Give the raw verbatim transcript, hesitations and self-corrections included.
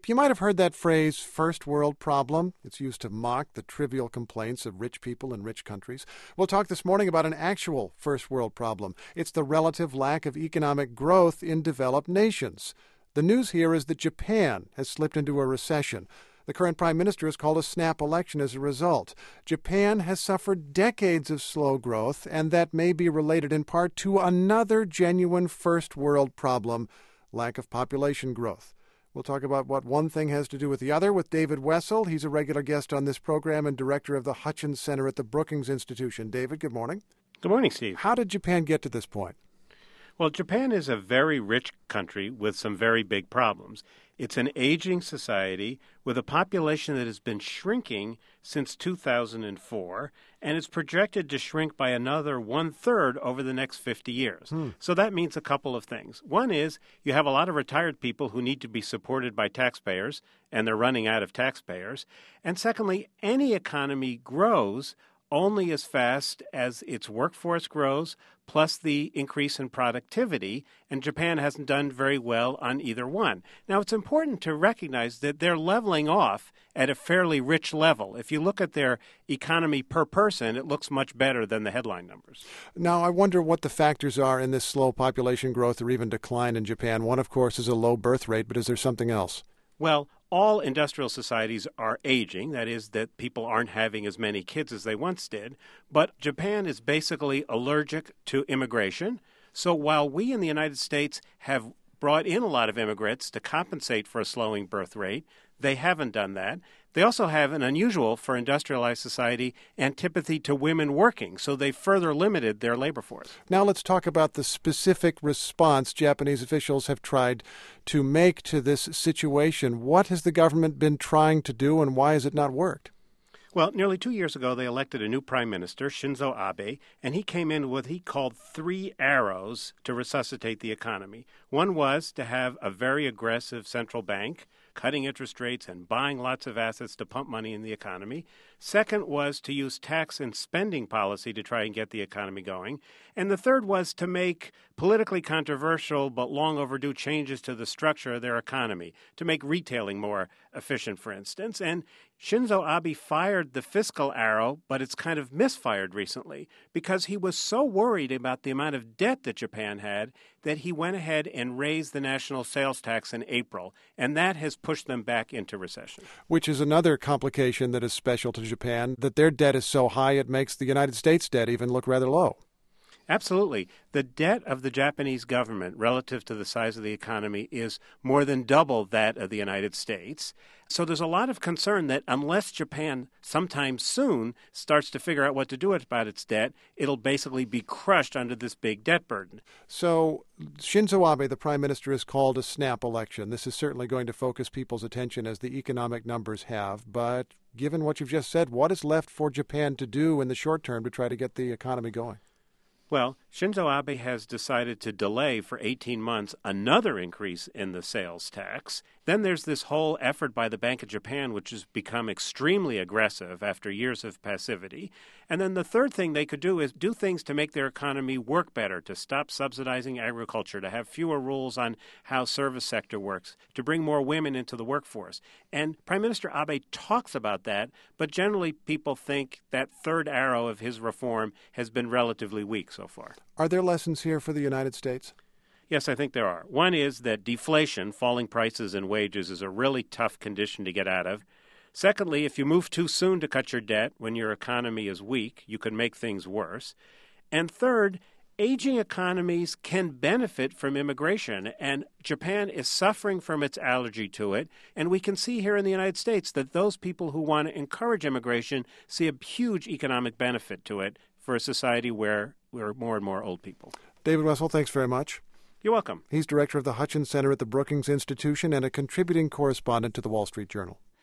You might have heard that phrase, first world problem. It's used to mock the trivial complaints of rich people in rich countries. We'll talk this morning about an actual first world problem. It's the relative lack of economic growth in developed nations. The news here is that Japan has slipped into a recession. The current prime minister has called a snap election as a result. Japan has suffered decades of slow growth, and that may be related in part to another genuine first world problem, lack of population growth. We'll talk about what one thing has to do with the other with David Wessel. He's a regular guest on this program and director of the Hutchins Center at the Brookings Institution. David, good morning. Good morning, Steve. How did Japan get to this point? Well, Japan is a very rich country with some very big problems. It's an aging society with a population that has been shrinking since two thousand four, and it's projected to shrink by another one-third over the next fifty years. Hmm. So that means a couple of things. One is you have a lot of retired people who need to be supported by taxpayers, and they're running out of taxpayers. And secondly, any economy grows only as fast as its workforce grows, plus the increase in productivity, and Japan hasn't done very well on either one. Now, it's important to recognize that they're leveling off at a fairly rich level. If you look at their economy per person, it looks much better than the headline numbers. Now, I wonder what the factors are in this slow population growth or even decline in Japan. One, of course, is a low birth rate, but is there something else? Well, all industrial societies are aging. That is, that people aren't having as many kids as they once did. But Japan is basically allergic to immigration. So while we in the United States have brought in a lot of immigrants to compensate for a slowing birth rate, they haven't done that. They also have an unusual, for industrialized society, antipathy to women working, so they further limited their labor force. Now let's talk about the specific response Japanese officials have tried to make to this situation. What has the government been trying to do, and why has it not worked? Well, nearly two years ago, they elected a new prime minister, Shinzo Abe, and he came in with what he called three arrows to resuscitate the economy. One was to have a very aggressive central bank, cutting interest rates and buying lots of assets to pump money in the economy. Second was to use tax and spending policy to try and get the economy going. And the third was to make politically controversial but long overdue changes to the structure of their economy, to make retailing more efficient, for instance. And Shinzo Abe fired the fiscal arrow, but it's kind of misfired recently because he was so worried about the amount of debt that Japan had that he went ahead and raised the national sales tax in April, and that has pushed them back into recession. Which is another complication that is special to Japan, that their debt is so high it makes the United States debt even look rather low. Absolutely. The debt of the Japanese government relative to the size of the economy is more than double that of the United States. So there's a lot of concern that unless Japan sometime soon starts to figure out what to do about its debt, it'll basically be crushed under this big debt burden. So Shinzo Abe, the prime minister, has called a snap election. This is certainly going to focus people's attention as the economic numbers have. But given what you've just said, what is left for Japan to do in the short term to try to get the economy going? Well, Shinzo Abe has decided to delay for eighteen months another increase in the sales tax. Then there's this whole effort by the Bank of Japan, which has become extremely aggressive after years of passivity. And then the third thing they could do is do things to make their economy work better, to stop subsidizing agriculture, to have fewer rules on how service sector works, to bring more women into the workforce. And Prime Minister Abe talks about that, but generally people think that third arrow of his reform has been relatively weak so far. Are there lessons here for the United States? Yes, I think there are. One is that deflation, falling prices and wages, is a really tough condition to get out of. Secondly, if you move too soon to cut your debt when your economy is weak, you can make things worse. And third, aging economies can benefit from immigration, and Japan is suffering from its allergy to it. And we can see here in the United States that those people who want to encourage immigration see a huge economic benefit to it for a society where we're more and more old people. David Wessel, thanks very much. You're welcome. He's director of the Hutchins Center at the Brookings Institution and a contributing correspondent to the Wall Street Journal.